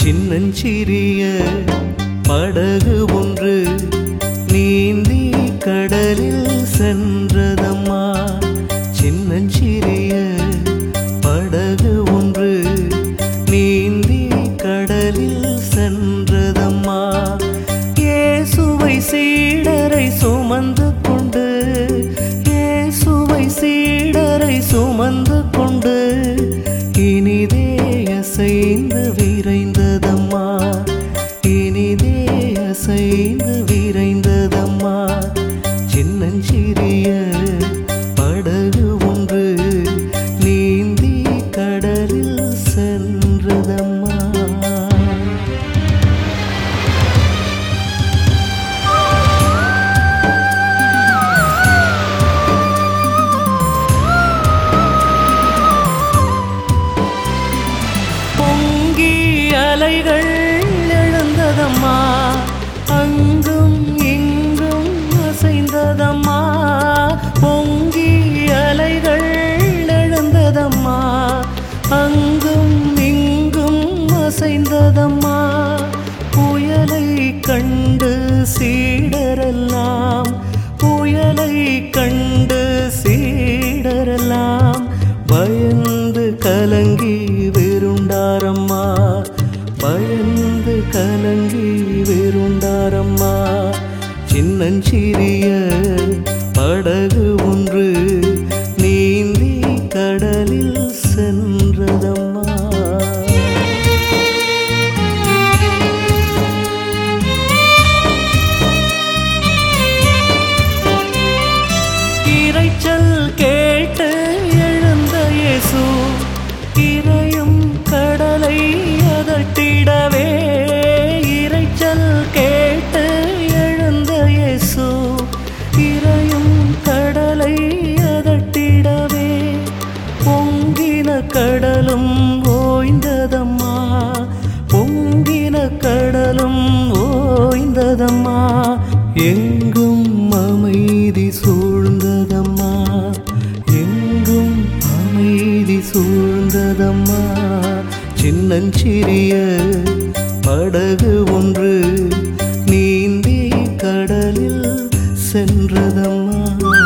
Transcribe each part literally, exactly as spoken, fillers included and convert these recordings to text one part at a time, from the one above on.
சின்னஞ்சிறிய படகு ஒன்று நீந்தி கடலில் சென்றதம்மா. சின்னஞ்சிறிய படகு ஒன்று நீந்தி கடலில் சென்றதம்மா. இயேசுவை சீடரை சுமந்து கொண்டு இயேசுவை சீடரை சுமந்து கொண்டு இனிதே அசைந்து விரைந்ததம்மா. இனிதே அசைந்து விரைந்ததம்மா. சின்னஞ்சிறிய படகு ஒன்று நீந்தி கடலில் சென்றதம்மா. பொங்கி அலைகள் எழுந்ததம்மா. அங்கும் இங்கும் அசைந்ததம்மா. பொங்கி அலைகள் எழுந்ததம்மா. அங்கும் இங்கும் அசைந்ததம்மா. புயலை கண்டு சீடரெல்லாம் புயலை கண்டு சீடரெல்லாம் பயந்து கலங்கி வெறுண்டாரம்மா. பயந்து கலங்கி வெறுண்டாரம்மா. சின்னஞ்சிறிய படகு ஒன்று நீந்தி கடலில் சென்றதம்மா. இரைச்சல் கேட்டு எழுந்த இயேசு இரையும் கடலை அதட்டிடவே. இரைச்சல் கேட்டு எழுந்த இயேசு இரையும் கடலை அதட்டிடவே. பொங்கின கடலும் ஓய்ந்ததம்மா. பொங்கின கடலும் ஓய்ந்ததம்மா. எங்கும் அமைதி சூழ்ந்ததம்மா. எங்கும் அமைதி சூழ்ந்ததம்மா. சின்னஞ்சிறிய படகு ஒன்று நீந்தி கடலில் சென்றதம்மா.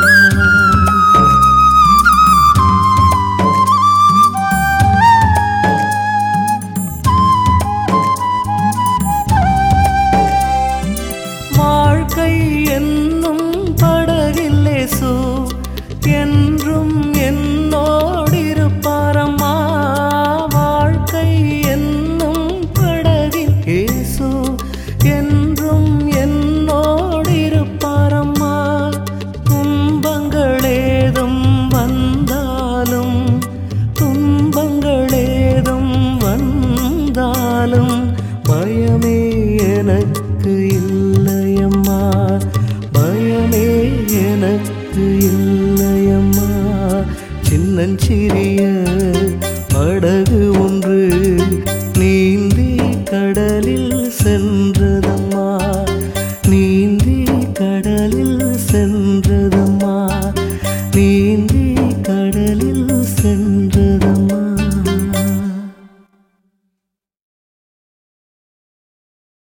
வாழ்க்கை என்னும் படகில் இயேசு என்றும் என்னோடிருப்பாரம்மா. வாழ்க்கை என்னும் படகில் இயேசு என்றும் என்னோடிருப்பாரம்மா. துன்பங்களேதும் வந்தாலும் துன்பங்களேதும் வந்தாலும் பயமே எனக்கு இல்லையம்மா. பயமே எனக்கு இல்லையம்மா. சின்னஞ்சிறிய